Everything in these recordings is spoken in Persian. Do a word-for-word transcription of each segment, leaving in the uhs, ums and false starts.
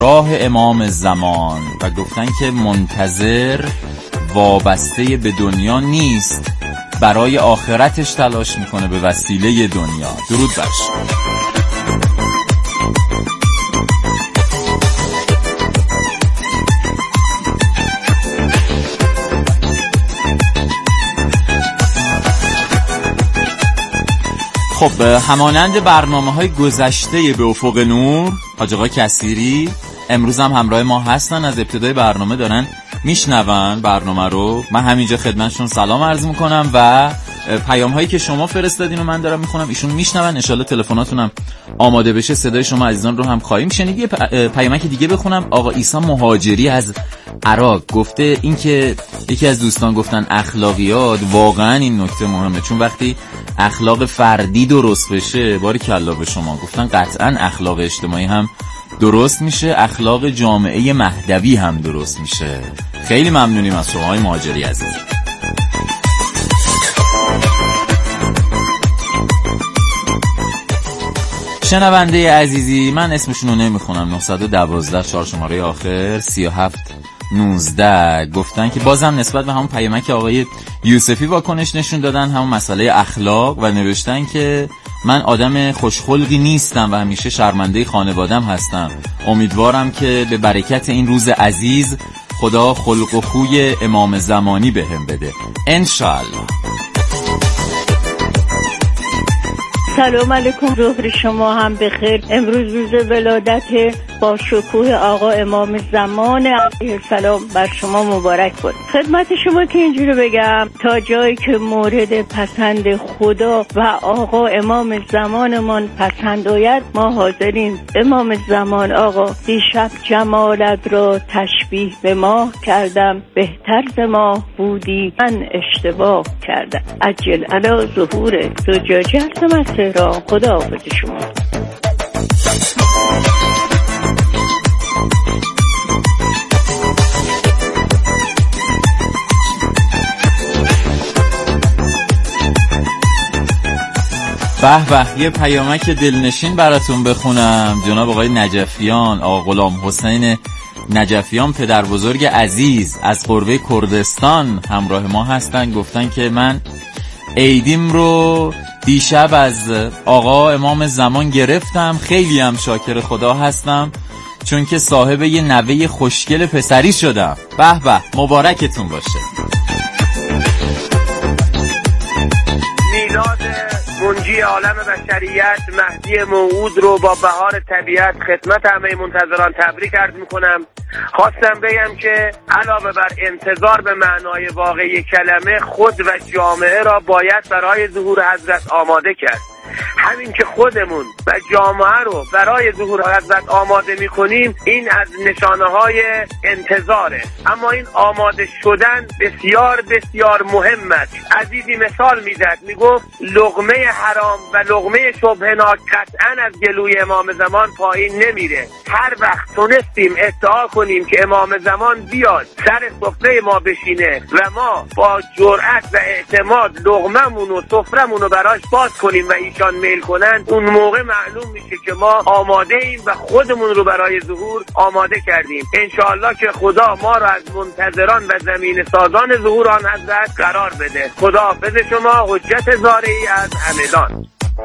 راه امام زمان و گفتن که منتظر وابسته به دنیا نیست، برای آخرتش تلاش میکنه به وسیله دنیا. درود بر شما. خب همانند برنامه‌های گذشته به افق نور، حاج آقا کثیری امروز هم همراه ما هستن. از ابتدای برنامه دارن میشنون برنامه رو. من همینجا خدمتشون سلام عرض میکنم و پیام هایی که شما فرستادین رو من دارم میخونم، ایشون میشنون. انشالله تلفناتون هم آماده بشه، صدای شما عزیزان رو هم خواهیم شنید. یه پیامک دیگه بخونم. آقا عیسی مهاجری از عراق گفته این که یکی از دوستان گفتن اخلاقیات، واقعا این نکته مهمه، چون وقتی اخلاق فردی درست بشه، باریکلا به شما، گفتن قطعا اخلاق اجتماعی هم درست میشه، اخلاق جامعه مهدوی هم درست میشه. خیلی ممنونیم از شما های مهاجری عزیز. شنونده عزیزی، من اسمشون رو نمیخونم، نه یک دو چهار شماره آخر سی و هفت نوزده گفتن که بازم نسبت به همون پیامک آقای یوسفی واکنش نشون دادن، همون مسئله اخلاق، و نوشتن که من آدم خوشخلقی نیستم و همیشه شرمنده خانوادم هستم. امیدوارم که به برکت این روز عزیز خدا خلق و خوی امام زمانی بهم بده انشاءالله. سلام علیکم، روح شما هم بخیر. امروز روز ولادت با شکوه آقا امام زمان علیه السلام بر شما مبارک باد. خدمت شما که اینجوری بگم، تا جایی که مورد پسند خدا و آقا امام زمانمان پسند آید ما حاضرین. امام زمان آقا، دیشب جمالت را تشبیه به ماه کردم، بهتر ز ماه بودی من اشتباه کردم. عجل علی ظهور زجاجه هستم از تهران. خدا حافظ شما. به به، یه پیامک دلنشین براتون بخونم. جناب آقای نجفیان، آقا غلام حسین نجفیان، پدر بزرگ عزیز از قربه کردستان همراه ما هستن. گفتن که من عیدیم رو دیشب از آقا امام زمان گرفتم، خیلی هم شاکر خدا هستم چون که صاحب یه نوه خوشگل پسری شدم. به به، مبارکتون باشه. میلاد منجی عالم بشریت مهدی موعود رو با بهار طبیعت خدمت همه منتظران تبریک عرض میکنم. خواستم بگم که علاوه بر انتظار به معنای واقعی کلمه، خود و جامعه را باید برای ظهور حضرت آماده کرد. همین که خودمون و جامعه رو برای ظهور حضرت آماده میکنیم، این از نشانه های انتظاره. اما این آماده شدن بسیار بسیار مهم است. عزیزی مثال میزد، میگفت لقمه حرام و لقمه شبهناک قطعا از گلوی امام زمان پایین نمیره. هر وقت تونستیم ادعا کنیم که امام زمان بیاد سر سفره ما بشینه و ما با جرأت و اعتماد لقممون و سفرمون رو براش باز کنیم و ایشان میل کنن، اون موقع معلوم میشه که ما آماده ایم و خودمون رو برای ظهور آماده کردیم. انشاءالله که خدا ما رو از منتظران و زمین سازان ظهور آن حضرت قرار بده. خدا حافظ شما. حجت زارعی از همدان.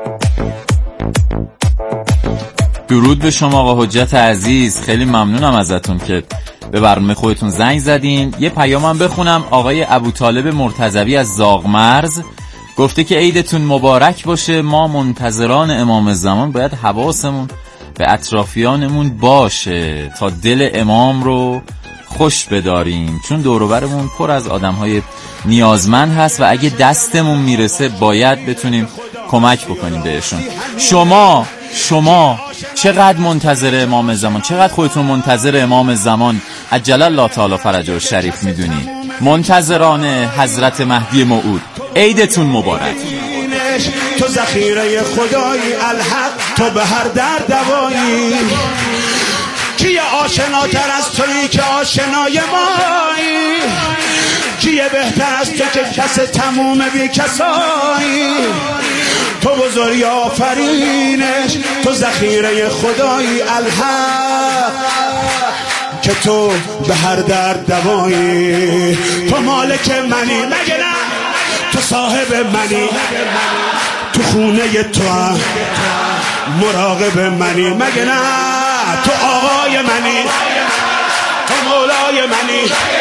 درود به شما آقا حجت عزیز، خیلی ممنونم ازتون که به برنامه خودتون زنگ زدین. یه پیامم بخونم. آقای ابوطالب مرتضوی از زاغمرز گفته که عیدتون مبارک باشه. ما منتظران امام زمان باید حواسمون به اطرافیانمون باشه تا دل امام رو خوش بداریم، چون دور و برمون پر از آدم‌های نیازمند هست و اگه دستمون میرسه باید بتونیم کمک بکنیم بهشون. شما شما چقدر منتظر امام زمان، چقدر خودتون منتظر امام زمان عجل الله تعالی فرجه و شریف میدونی؟ منتظران حضرت مهدی موعود، عیدتون مبارک. تو ذخیره خدایی الحق، تو به هر درد دوایی. کیه آشناتر از تویی که آشنای مایی؟ کیه بهتر از تو که کس تموم بی کسایی؟ تو بزرگ آفرینش، تو ذخیره خدایی الحق. که تو به هر درد دوایی. تو مالک منی مگه نه، تو صاحب منی، تو خونه تو هم مراقب منی مگه نه، تو آقای منی، تو مولای منی،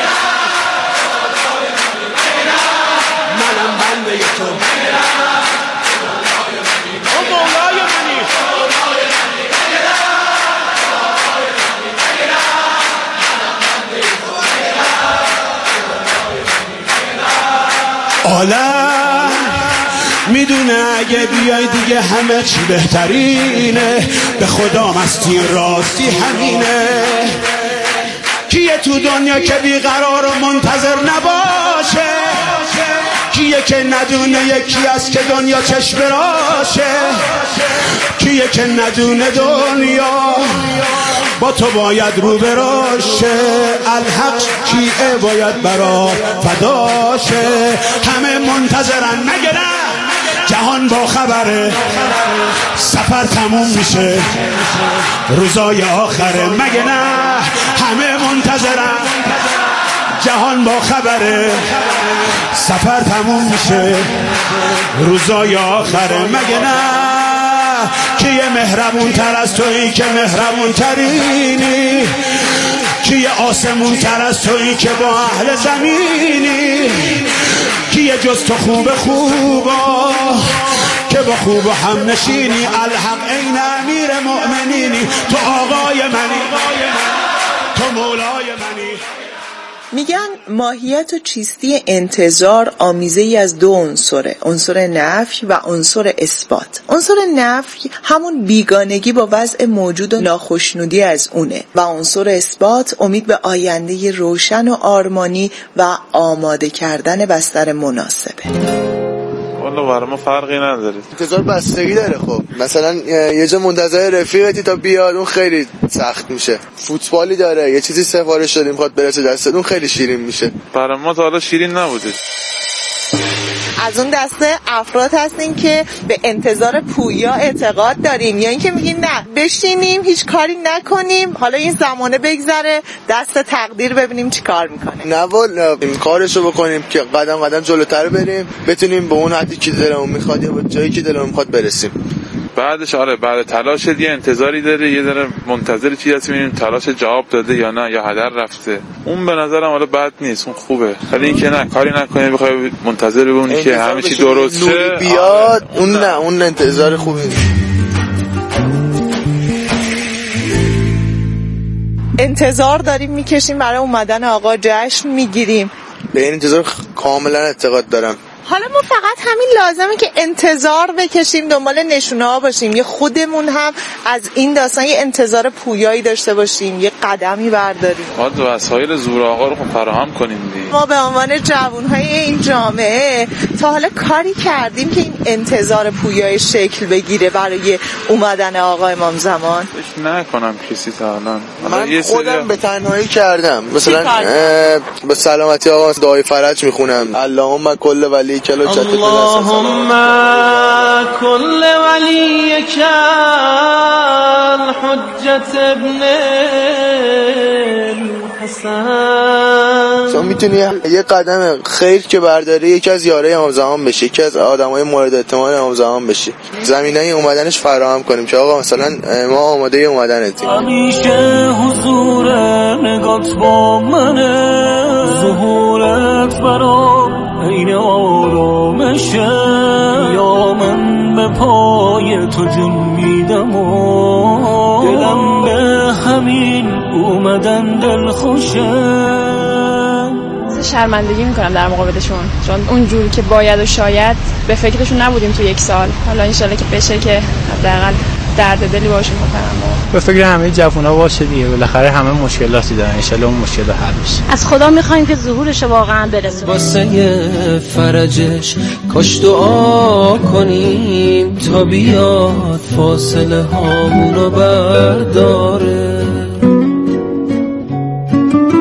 منم بنده تو، تو مولای منی. عالم میدونه اگه بیای دیگه همه چی بهترینه، به خدا مستی راستی همینه. کیه تو دنیا که بیقرار و منتظر نباشه، کیه که ندونه یکی است که دنیا چشم براشه، کیه که ندونه دنیا با تو باید رو براشه، الحق کیه باید برا فداشه. همه منتظرن مگه نه، جهان با خبره، سفر تموم میشه روزای آخره مگه نه، همه منتظرن، جهان با خبره، سفر تموم میشه روزای آخره مگه نه. کیه مهربون تر از تویی که مهربون ترینی، کیه آسمون تر از تویی که با اهل زمینی، کیه جز تو خوب خوبا که با خوب و هم نشینی، الحق این امیر مؤمنینی، تو آقای منی، تو مولای منی. میگن ماهیت و چیستی انتظار آمیزه ای از دو عنصره، عنصر نفی و عنصر اثبات. عنصر نفی همون بیگانگی با وضع موجود و ناخوشنودی از اونه و عنصر اثبات امید به آینده روشن و آرمانی و آماده کردن بستر مناسبه. والا برای ما فرقی نداره. انتظار بستگی داره. خب مثلا یه جا منتظر رفیقتی تا بیاد، اون خیلی سخت میشه. فوتبالی داره، یه چیزی سفارش دادیم میخواد برسه دستت، اون خیلی شیرین میشه. برای ما تا حالا شیرین نبوده. از اون دسته افراد هستین که به انتظار پویا اعتقاد داریم، یا اینکه میگین نه بشینیم هیچ کاری نکنیم، حالا این زمانه بگذره دست تقدیر ببینیم چی کار میکنه؟ نه والا کارشو بکنیم که قدم قدم جلوتر بریم، بتونیم به اون حدی که دلمون میخواد یا به جایی که دلمون میخواد برسیم. بعدش آره بعد تلاش یه انتظاری داره، یه ذره منتظر چی هست ببینیم تلاش جواب داده یا نه، یا هدر رفته. اون به نظرم حالا بد نیست، اون خوبه. ولی اینکه نه کاری نکنی بخوای منتظر بمونی که همه چی درست شه بیاد، اون نه اون انتظار خوبی نیست. انتظار داریم میکشیم برای اومدن آقا، جشن میگیریم. به این انتظار کاملا اعتقاد دارم. حالا ما فقط همین لازمه که انتظار بکشیم، دنبال نشونه ها باشیم، یه خودمون هم از این داستان یه انتظار پویایی داشته باشیم، یه قدمی برداریم. ما دو وسایل زور آقا رو فراهم کنیم دیگه. ما به عنوان جوانهای این جامعه تا حالا کاری کردیم که این انتظار پویایی شکل بگیره برای اومدن آقا امام زمان؟ فکر نکنم کسی تا الان. من خودم به تنهایی کردم. مثلا به سلامتی آقا دعای فرج میخونم، اللهم کل ولی اللهم كل وليك الحجة ابن الحسن. تو میتونی یه قدم خیر که برداری یکی از یارای امام زمان بشی، یکی از آدمای مورد اعتماد امام زمان بشی، زمینه اومدنش فراهم کنیم که آقا مثلا ما آماده اومدنتیم. همیشه حضور نگات با منه، ظهورت برام این آرامشه، یا من به پای تو جون میدم و دلم به همین اومدن دل خوشه. شرمندگی میکنم در مقابلشون، چون اونجور که باید و شاید به فکرشون نبودیم تو یک سال. حالا انشالله که بشه که حداقل درد دلی باشون بکنم. به فکر همه جوونا باشه دیگه، بالاخره همه مشکلاتی دارن، انشالله اون مشکل حل بشه. از خدا میخوایم که ظهورش واقعا برسه. واسه فرجش کاش دعا کنیم تا بیاد فاصله هامونو برداره.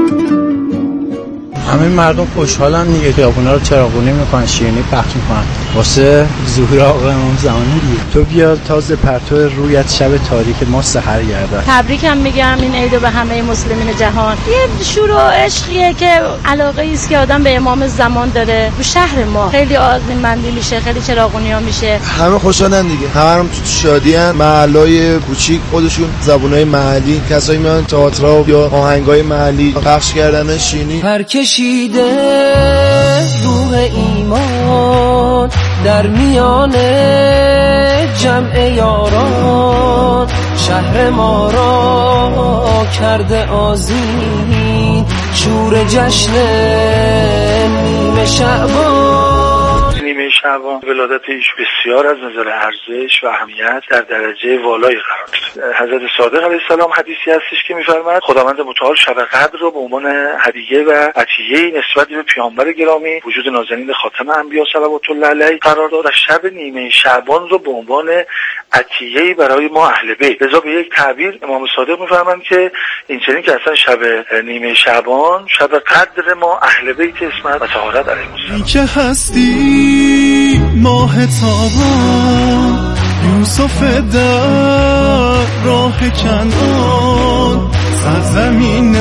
همه مردم خوشحالن دیگه، خیابونا رو چراغونی میکنن، شیرینی پخش میکنن. واسه ظهور آقا امام زمان دیگه. تو بیا تازه پرتو رویت شب تاریک ما سحر گردد. تبریکم میگم این عیدو به همه مسلمین جهان. یه شور و عشقیه که علاقه ایست که آدم به امام زمان داره. تو شهر ما خیلی آذین‌مندی میشه، خیلی چراغونیا میشه. همه خوشحالن دیگه، همه هم تو شادیان. محلای کوچیک خودشون زبونای محلی، کسایی میان تئاتر یا آهنگای محلی پخش کردن شینی. پرکشیده روح ایمان در میان جمع یاران، شهر ما را کرده آذین، شور جشن نیمه شعبان. نیمه شعبان ولادت ایش بسیار از نظر ارزش و اهمیت در درجه والایی قرار داره. حضرت صادق علیه السلام حدیثی هستش که می‌فرماید خداوند متعال شب قدر رو به عنوان هدیه و عطیه نسبت به پیامبر گرامی وجود نازنین خاتم انبیا صلوات الله علیه قرار داد و شب نیمه شعبان رو به عنوان عطیه برای ما اهل بیت. لذا به یک تعبیر امام صادق می‌فرمایند که این چنین که اصلا شب نیمه شعبان شب قدر ما اهل بیت اسمت و طهارت علیهم السلام. که هستی ماه تابان، یوسف در راه کنعان، سرزمین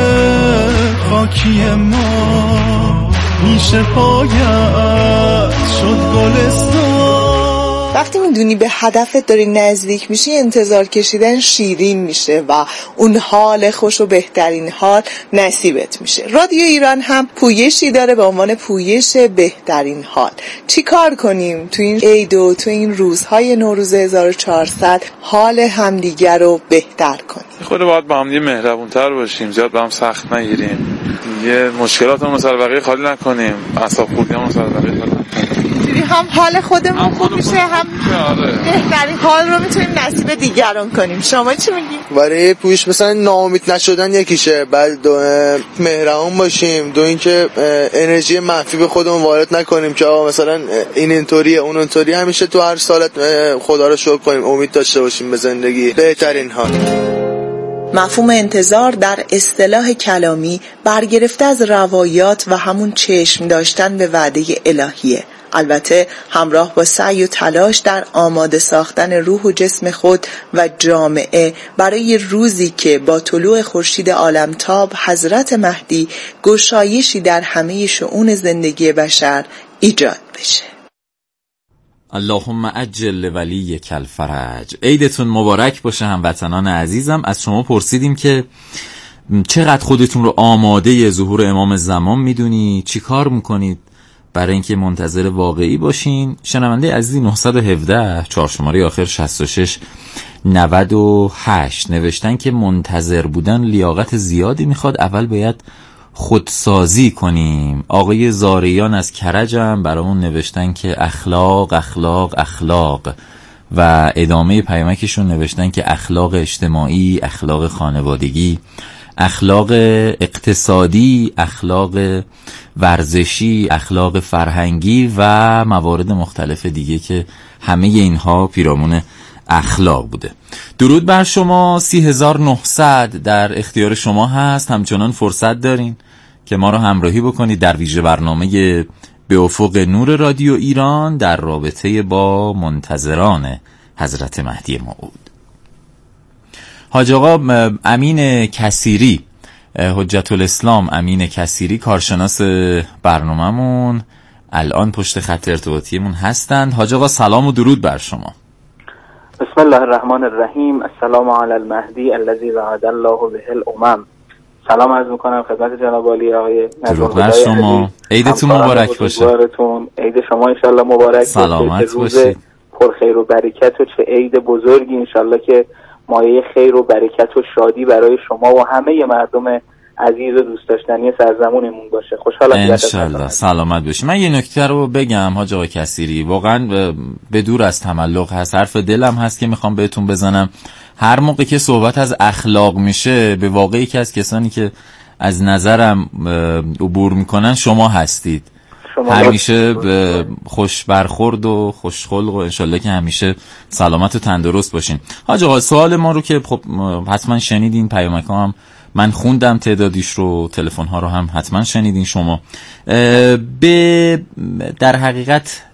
خاکی ما میشه پایت شد گلستان. وقتی میدونی به هدفت داری نزدیک میشی، انتظار کشیدن شیرین میشه و اون حال خوش و بهترین حال نصیبت میشه. رادیو ایران هم پویشی داره به عنوان پویش بهترین حال. چی کار کنیم تو این عید و تو این روزهای نوروز هزار و چهارصد حال همدیگر رو بهتر کنیم؟ خود باید با هم دیگه مهربون‌تر باشیم، زیاد با هم سخت نگیریم، یه مشکلاتمون مثلا بقیه خالی نکنیم، اعصاب خوردیمون مثلا بقیه خالی نکنیم. هم حال خودمون خوب میشه، هم بهترین حال رو میتونیم نصیب دیگران کنیم. شما چی میگی؟ برای پویش مثلا ناامید نشدن یکیشه، بعد دو مهربون باشیم، دو اینکه انرژی منفی به خودمون وارد نکنیم که آقا مثلا این اینطوریه اون اونطوریه. همیشه تو هر سالت خدا رو شکر کنیم، امید داشته باشیم به زندگی. بهترین حال. مفهوم انتظار در اصطلاح کلامی برگرفته از روایات و همون چشم داشتن به وعده الهیه، البته همراه با سعی و تلاش در آماده ساختن روح و جسم خود و جامعه برای روزی که با طلوع خورشید عالمتاب حضرت مهدی گشایشی در همه شؤون زندگی بشر ایجاد بشه. اللهم عجل ولیک الفرج. عیدتون مبارک باشه هموطنان عزیزم. از شما پرسیدیم که چقدر خودتون رو آماده ظهور امام زمان میدونی، چی کار میکنید برای اینکه منتظر واقعی باشین. شنونده عزیزی نهصد و هفده چهار شماره آخر شصت و شش نود و هشت نوشتن که منتظر بودن لیاقت زیادی میخواد، اول باید خودسازی کنیم. آقای زاریان از کرجم برامون نوشتن که اخلاق اخلاق اخلاق و ادامه پیامکشون نوشتن که اخلاق اجتماعی، اخلاق خانوادگی، اخلاق اقتصادی، اخلاق ورزشی، اخلاق فرهنگی و موارد مختلف دیگه که همه اینها پیرامون اخلاق بوده. درود بر شما. سی هزار و نهصد در اختیار شما هست. همچنان فرصت دارین که ما رو همراهی بکنید در ویژه برنامه به افق نور رادیو ایران در رابطه با منتظران حضرت مهدی موعود. حاج آقا امین کثیری، حجت الاسلام امین کثیری، کارشناس برنامه‌مون، الان پشت خط ارتباطیمون هستند. حاج آقا سلام و درود بر شما. بسم الله الرحمن الرحیم. السلام علی المهدی الذی وعد الله به الامم. سلام عرض میکنم خدمت جناب عالی آقای درود بر شما. عیدتون مبارک باشه. عید شما ان شاء الله مبارک. سلامت باشید. پر خیر و برکت و چه عید بزرگی ان شاء الله که مایه خیر و برکت و شادی برای شما و همه مردم عزیز و دوست داشتنی سرزمونمون باشه. خوشحالم ان شاء الله. سلامت باشید. من یه نکته رو بگم حاج آقا کثیری، واقعا به دور از تملق هست، حرف دلم هست که میخوام بهتون بزنم. هر موقع که صحبت از اخلاق میشه، به واقعی که از کسانی که از نظرم عبور میکنن شما هستید. همیشه خوش برخورد و خوش خلق و انشالله که همیشه سلامت و تندرست باشین. حاج آقا سوال ما رو که خب حتما شنیدین، پیامک ها هم من خوندم تعدادیش رو، تلفن ها رو هم حتما شنیدین شما. به در حقیقت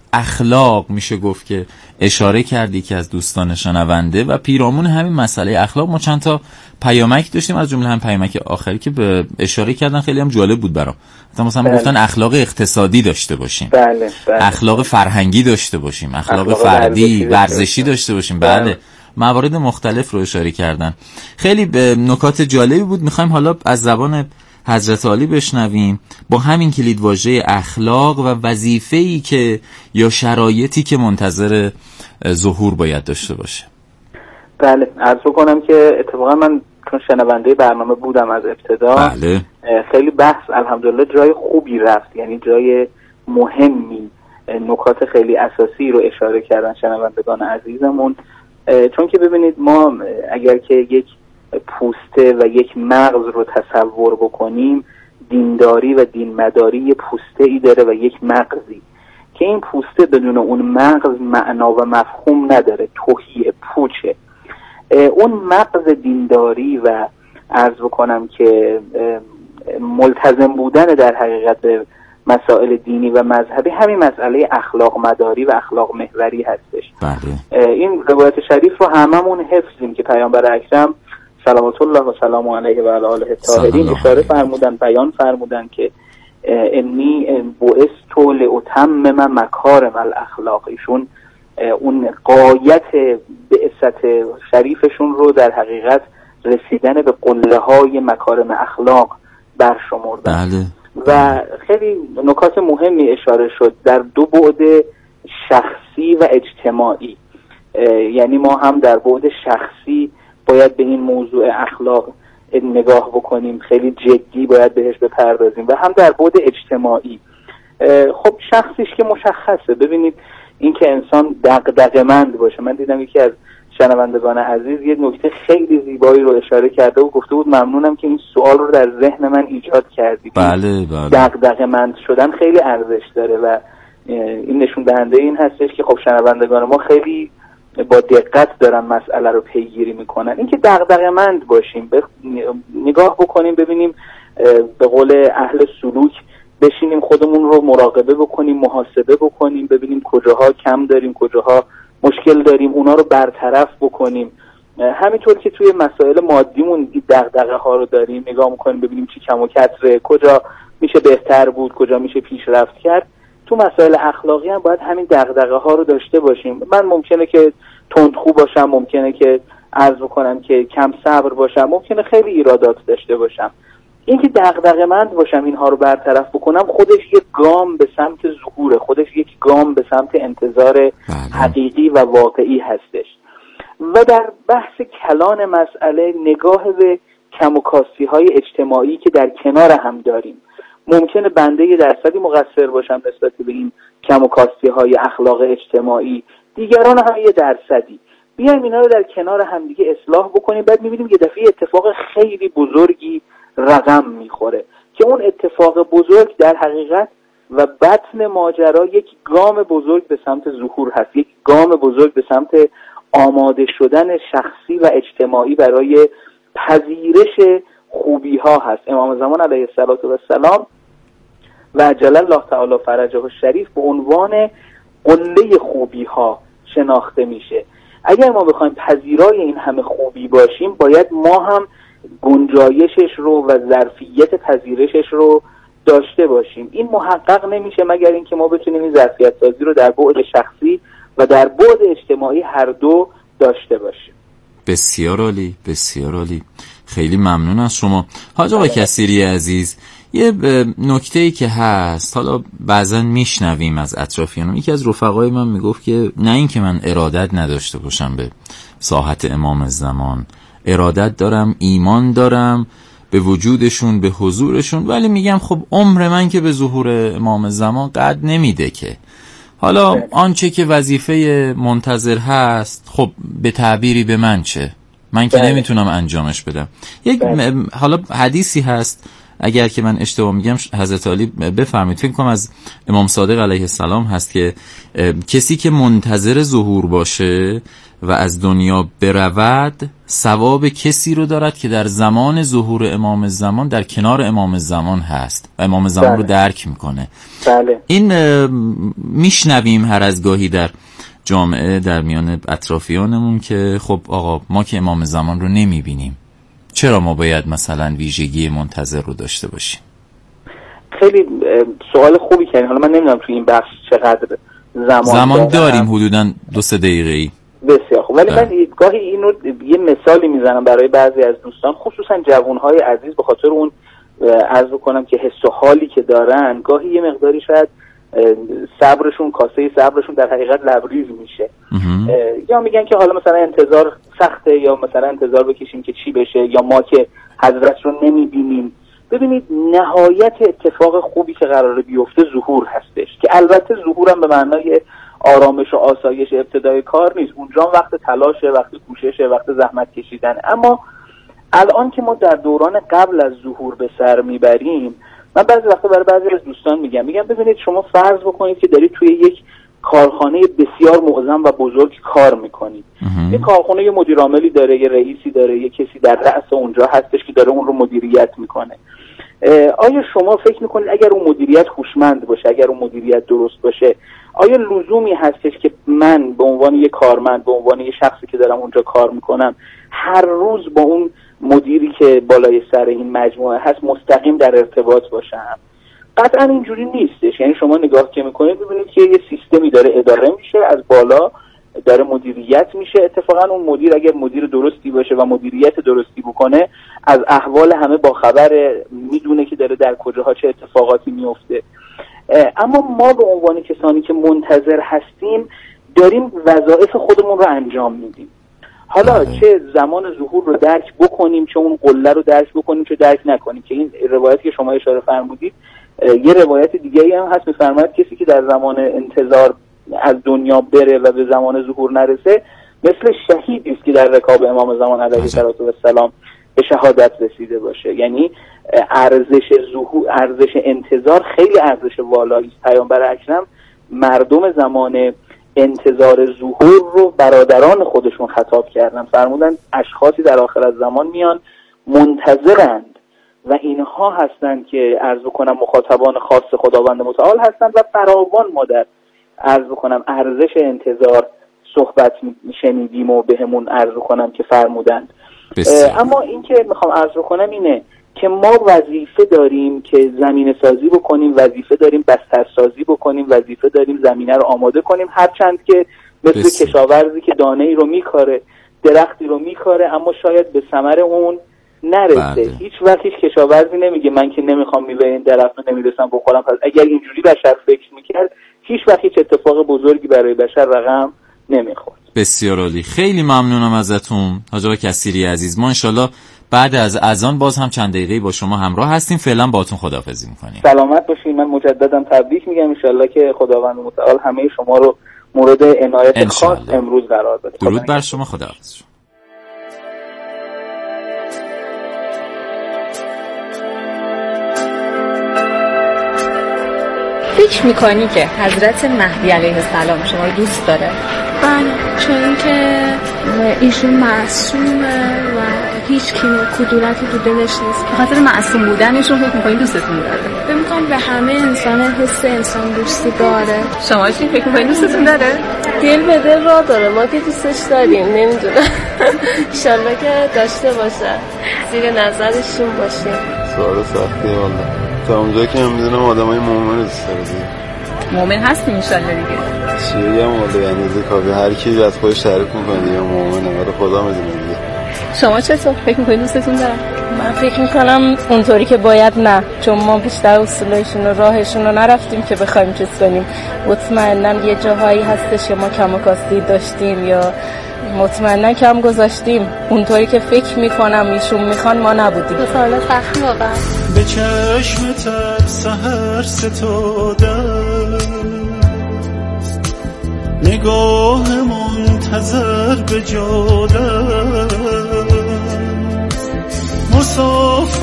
اخلاق میشه گفت که اشاره کردی که از دوستان شنونده و پیرامون همین مسئله اخلاق ما چند تا پیامک داشتیم، از جمله هم پیامک آخری که به اشاره کردن خیلی هم جالب بود برام. مثلا بله. گفتن اخلاق اقتصادی داشته باشیم، بله. بله. اخلاق فرهنگی داشته باشیم، اخلاق, اخلاق فردی ورزشی داشته باشیم. بله. بله موارد مختلف رو اشاره کردن. خیلی به نکات جالبی بود. میخوایم حالا از زبان حضرت عالی بشنویم با همین کلید واژه اخلاق و وظیفه‌ای که یا شرایطی که منتظر ظهور باید داشته باشه. بله عرض کنم که اتفاقا من چون شنونده برنامه بودم از ابتدا، بله. خیلی بحث الحمدلله جای خوبی رفت، یعنی جای مهمی، نکات خیلی اساسی رو اشاره کردن شنوندگان عزیزمون. چون که ببینید ما اگر که یک پوسته و یک مغز رو تصور بکنیم، دینداری و دینمداری یه پوسته ای داره و یک مغزی که این پوسته بدون اون مغز معنا و مفهوم نداره، تهیه پوچه. اون مغز دینداری و عرض بکنم که ملتزم بودن در حقیقت به مسائل دینی و مذهبی همین مسئله اخلاق مداری و اخلاق محوری هستش. بله. این روایت شریف رو هممون حفظیم که پیامبر اکرم صلوات الله و سلام علیه و آله الطاهرین اشاره فرمودن، بیان فرمودن که انی بعثت لاتمم مکارم الاخلاق. ایشون اون قایت بعثت شریفشون رو در حقیقت رسیدن به قله های مکارم اخلاق برشمردن. بله. و خیلی نکات مهمی اشاره شد در دو بعد شخصی و اجتماعی. یعنی ما هم در بعد شخصی باید به این موضوع اخلاق نگاه بکنیم، خیلی جدی باید بهش بپردازیم، و هم در بعد اجتماعی. خب شخصیش که مشخصه. ببینید این که انسان دغدغه‌مند باشه، من دیدم یکی از شنوندگان عزیز یه نکته خیلی زیبایی رو اشاره کرده و گفته بود ممنونم که این سوال رو در ذهن من ایجاد کردید. بله بله. دغدغه‌مند شدن خیلی ارزش داره و این نشون دهنده این هستش که خب شنوندگان ما خیلی با دقت دارن مسئله رو پیگیری میکنن. اینکه دغدغه‌مند باشیم، نگاه بکنیم ببینیم، به قول اهل سلوک بشینیم خودمون رو مراقبه بکنیم، محاسبه بکنیم، ببینیم کجاها کم داریم، کجاها مشکل داریم، اونا رو برطرف بکنیم. همینطور که توی مسائل مادیمون دغدغه ها رو داریم، نگاه میکنیم ببینیم چی کم و کسره، کجا میشه بهتر بود، کجا میشه پیشرفت کرد. تو مسائل اخلاقی هم باید همین دغدغه ها رو داشته باشیم. من ممکنه که تندخو باشم، ممکنه که عرض بکنم که کم صبر باشم، ممکنه خیلی ایرادات داشته باشم. اینکه دغدغه‌مند باشم اینها رو برطرف بکنم خودش یک گام به سمت ظهوره، خودش یک گام به سمت انتظار حقیقی و واقعی هستش. و در بحث کلان مسئله نگاه به کم و کاستی های اجتماعی که در کنار هم داریم. ممکنه بنده یه درصدی مقصر باشم نسبت به این کم و کاستی های اخلاق اجتماعی، دیگران هم یه درصدی. بیایم اینا رو در کنار هم دیگه اصلاح بکنیم، بعد می‌بینیم یه دفعه اتفاق خیلی بزرگی رقم میخوره که اون اتفاق بزرگ در حقیقت و بطن ماجرا یک گام بزرگ به سمت ظهور هست، یک گام بزرگ به سمت آماده شدن شخصی و اجتماعی برای پذیرش خوبی ها هست. امام زمان علیه السلام و عجل الله تعالی فرجه الشریف به عنوان قله خوبی ها شناخته میشه. اگر ما بخوایم پذیرای این همه خوبی باشیم، باید ما هم گنجایشش رو و ظرفیت پذیرشش رو داشته باشیم. این محقق نمیشه مگر اینکه ما بتونیم این ظرفیت سازی رو در بعد شخصی و در بعد اجتماعی هر دو داشته باشیم. بسیار عالی، بسیار عالی. خیلی ممنون از شما حاج آقای کثیری عزیز. یه نکته‌ای که هست، حالا بعضن میشنویم از اطرافیانم، یکی از رفقای من میگفت که نه اینکه من ارادت نداشته باشم به ساحت امام زمان، ارادت دارم، ایمان دارم به وجودشون، به حضورشون، ولی میگم خب عمر من که به ظهور امام زمان قد نمیده که. حالا آنچه که وظیفه منتظر هست، خب به تعبیری به من چه؟ من که نمیتونم انجامش بدم. یک م... حالا حدیثی هست، اگر که من اشتباه میگم حضرت علی بفرمایید، فکر کنم از امام صادق علیه السلام هست که کسی که منتظر ظهور باشه و از دنیا برود ثواب کسی رو دارد که در زمان ظهور امام زمان در کنار امام زمان هست و امام زمان بله. رو درک میکنه. بله. این میشنویم هر از گاهی در جامعه در میان اطرافیانمون که خب آقا ما که امام زمان رو نمیبینیم، چرا ما باید مثلا ویژگی منتظر رو داشته باشیم؟ خیلی سوال خوبی کردین. حالا من نمیدونم توی این بخش چقدر زمان زمان داریم، حدوداً دو سه دقیقه ای. بسیار خوب. ولی من گاهی اینو یه مثالی میزنم برای بعضی از دوستان، خصوصا جوانهای عزیز، به خاطر اون عرض کنم که حس و حالی که دارن گاهی یه مقداری شاید صبرشون کاسه صبرشون در حقیقت لبریز میشه. یا میگن که حالا مثلا انتظار سخته، یا مثلا انتظار بکشیم که چی بشه، یا ما که حضرت رو نمیبینیم. ببینید نهایت اتفاق خوبی که قراره بیفته ظهور هستش، که البته ظهورم به معنای آرامش و آسایش ابتدای کار نیست، اونجا وقت تلاشه، وقت کوششه، وقت زحمت کشیدن. اما الان که ما در دوران قبل از ظهور به سر میبریم، من بعضی وقتا برای بعضی از دوستان میگم میگم ببینید شما فرض بکنید که دارید توی یک کارخانه بسیار معظم و بزرگ کار میکنید. یه کارخانه یه مدیر عاملی داره، یه رئیسی داره، یه کسی در رأس اونجا هستش که داره اون رو مدیریت میکنه. آیا شما فکر میکنید اگر اون مدیریت هوشمند باشه، اگر اون مدیریت درست باشه، آیا لزومی هستش که من به عنوان یه کارمند، به عنوان یه شخصی که دارم اونجا کار میکنم، هر روز با اون مدیری که بالای سر این مجموعه هست مستقیم در ارتباط باشم؟ قطعا اینجوری نیستش. یعنی شما نگاه که میکنید ببینید که یه سیستمی داره اداره میشه، از بالا داره مدیریت میشه. اتفاقا اون مدیر اگر مدیر درستی باشه و مدیریت درستی بکنه، از احوال همه با خبر، میدونه که داره در کجاها چه اتفاقاتی میفته. اما ما به عنوان کسانی که منتظر هستیم داریم وظایف خودمون رو انجام میدیم. حالا چه زمان ظهور رو درک بکنیم، چه اون قله رو درک بکنیم، چه درک نکنیم، که این روایتی که شما اشاره فرمودید یه روایت دیگه‌ای هم هست، می‌فرماید کسی که در زمان انتظار از دنیا بره و به زمان ظهور نرسه مثل شهیدی است که در رکاب امام زمان علیه السلام به شهادت رسیده باشه. یعنی ارزش ظهور، ارزش انتظار خیلی ارزش والایی است. پیامبر اکرم مردم زمان انتظار ظهور رو برادران خودشون خطاب کردن، فرمودن اشخاصی در آخر از زمان میان منتظرند و اینها هستند که عرض کنم مخاطبان خاص خداوند متعال هستند و فراوان ما در عرض کنم ارزش انتظار صحبت شنیدیم و بهمون عرض کنم که فرمودند. اما این که میخوام عرض کنم اینه که ما وظیفه داریم که زمینه سازی بکنیم، وظیفه داریم بستر سازی بکنیم، وظیفه داریم زمینه رو آماده کنیم، هرچند که مثل بسید. کشاورزی که دانه ای رو میکاره، درختی رو میکاره، اما شاید به ثمر اون نرسه. بله. هیچ وقت هیچ کشاورزی نمیگه من که نمیخوام میوه این درخت رو نمیرسم بخورم. پس اگر اینجوری بشر فکر میکرد هیچ وقت هیچ اتفاق بزرگی برای بشر رقم نمیخورد. بسیار عالی، خیلی ممنونم ازتون حاج آقا کثیری عزیز. ما انشالله بعد از اذان باز هم چند دقیقه با شما همراه هستیم. فعلا باهاتون خداحافظی میکنیم. سلامت باشین. من مجددا تبریک میگم، انشالله که خداوند متعال همه شما رو مورد عنایت خاص امروز قرار بده. درود بر شما، خداحافظ. فکر میکنی که حضرت مهدی علیه السلام شما رو دوست داره؟ بله، چون که ایشون معصومه و هیچ کی کدورتی تو دلش نیست. به خاطر معصوم بودنشون فکر میکنی دوستتون داره؟ فکر میکنم به همه انسان حس انسان دوستی داره. شما چی فکر میکنی دوستتون داره؟ دل به دل راه داره، ما که دوستش داریم. نمیدونم انشالله که داشته باشه، زیر نظرشون باشیم. سوال سختیه والله. تا اونجایی که من میدونم آدمای مومن دوست داره دیگه. مومن هستیم انشالله دیگه. چی بگم والله، اندازه کافی هر کی از خودش تعریف میکنه دیگه مومنه، ولی خدا میدونه دیگه. شما چطور فکر میکنید دوستتون دارم؟ من فکر میکنم اونطوری که باید نه، چون ما بیشتر اصولشون و راهشون رو نرفتیم که بخوایم چیز کنیم. مطمئنم یه جاهایی هستش که ما کم و کاستی داشتیم یا مطمئنن کم گذاشتیم. اونطوری که فکر میکنم ایشون میخوان ما نبودیم. به سوال سخت واقعا. به چشمت سحر ستوده، نگاه منتظر به جاده،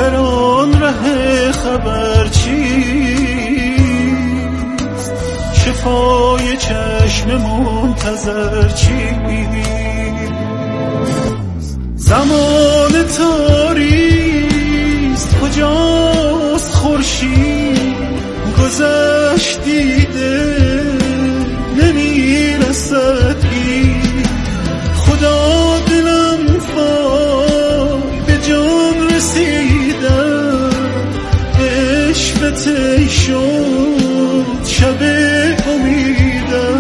مسافران ره خبر چیست، چه صفای چشم منتظر چی؟ زمان تاریست کجاست خورشید گذشت دیده نمیرسد این خدا دلم فای به جان رسیدم عشقت ای شد شب امیدم.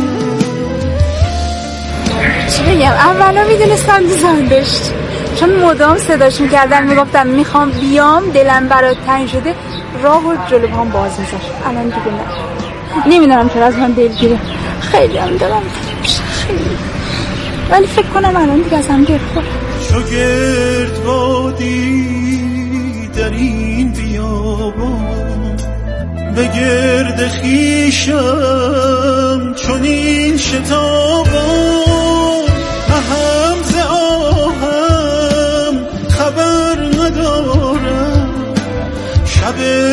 چی بگم اولا میدونستم دوزم داشت چون مدام صداش میکردن میگفتم میخوام بیام دلم برات تنگ شده راه و جلو هم باز میذاشت. الان دیگه نه نمیدونم چرا از من دلگیره خیلی هم دلم خیلی ولی فکر کنم الان دیگه از هم دل خور چو گردبادی در این بیابان به گرد خویشم چون این شتابان اهم ز آهم خبر ندارم شب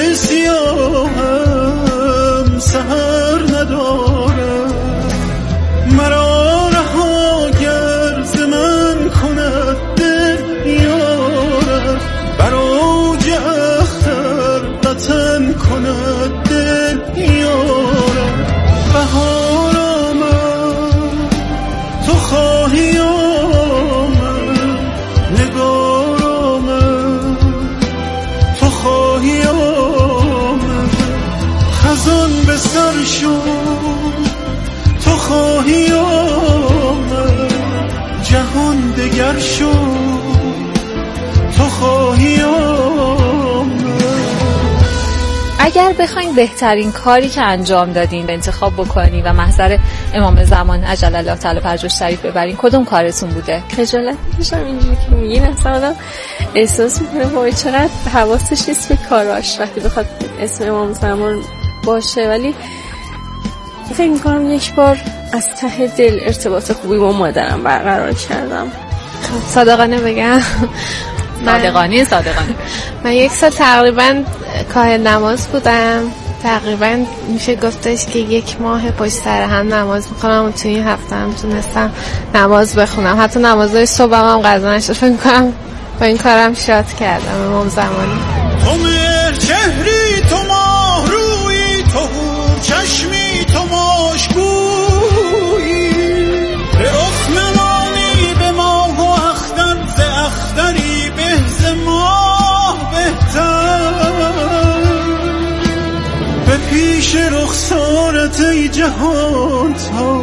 سیاهم سحر ندارم مرا رها گر ز من کند دل یارم بر اوج اختر وطن کند دل یارم بهار آمد تو خواهی آمد نگار آمد تو خواهی آمد خزان به سر شد تو خواهی آمد جهان دگر شد تو خواهی آمد. اگر بخواید بهترین کاری که انجام دادین انتخاب بکنین و محضر امام زمان عجل الله تعالی فرجش شریف ببرین کدوم کارتون بوده؟ خجالت میشم اینجوری که میگین اصلا آدم احساس میکنه وای چقدر حواسش نیست به کاراش وقتی بخواد اسم امام زمان باشه. ولی فکر میکنم یک بار از ته دل ارتباط خوبی با مادرم برقرار کردم. صادقانه بگم صادقانه صادقانه من یک سال تقریبا کاهل نماز بودم. تقریبا میشه گفتش که یک ماه پشت سر هم نماز میخونم و توی این هفته هم تونستم نماز بخونم. حتی نمازهای صبح هم قضا نشد. فکر میکنم با این کارم شاد کردم امام زمانی. تو مهر چهری تو ماه روی تو هور چشمی تو ماشگویی به رخ نمانی به ماه و اختر ز اختری به ز ماه بهتر به پیش رخسارت ای جهان تا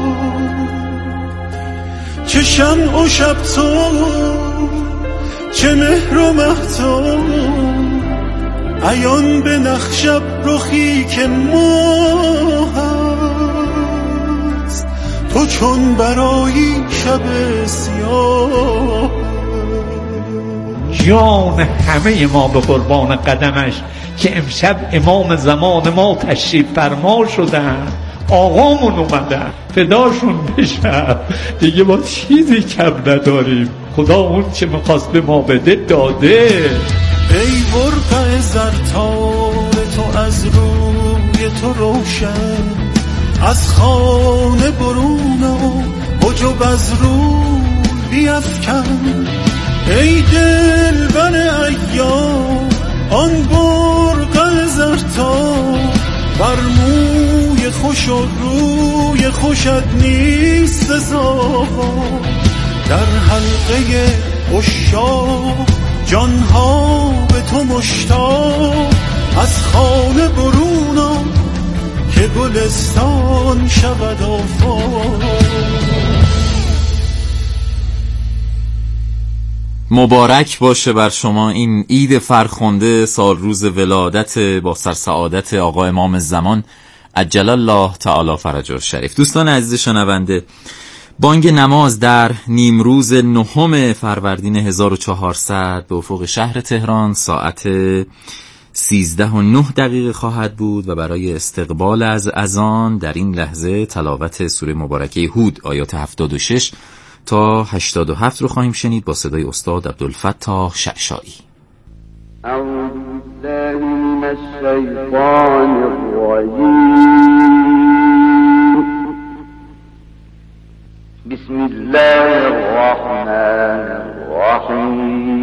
چه شمع و شب تو چه مهر و مهتاب عیان به نخشب رخی که ماه هست تو چون برای شب سیاه. جان همه ما به قربان قدمش که امشب امام زمان ما تشریف فرما شدن آقامون اومدن فداشون بشم دیگه ما چیزی کم نداریم. خدا اون چه میخواست به ما بده داده. ای برقع زرتار تو از روی تو روشن از خانه برون و حجب از روی بیفکن ای دلبر ایام آن برقع زرتار بر موی خوش و روی خوشت نیست سزا در حلقه عشاق جانها به تو مشتاق از خانه برونا که گلستان شود آفاق. مبارک باشه بر شما این عید فرخنده سال روز ولادت با سرسعادت آقا امام زمان عجل الله تعالی فرجه شریف. دوستان عزیز شنونده، بانگ نماز در نیمروز نهم فروردین هزار و چهارصد به افق شهر تهران ساعت سیزده و نه دقیقه خواهد بود و برای استقبال از اذان در این لحظه تلاوت سوره مبارکه هود آیات هفتاد و شش تا هشتاد و هفت رو خواهیم شنید با صدای استاد عبدالفتاح شعشاعی. اعوذ بالله من الشیطان الرجیم بسم الله الرحمن الرحیم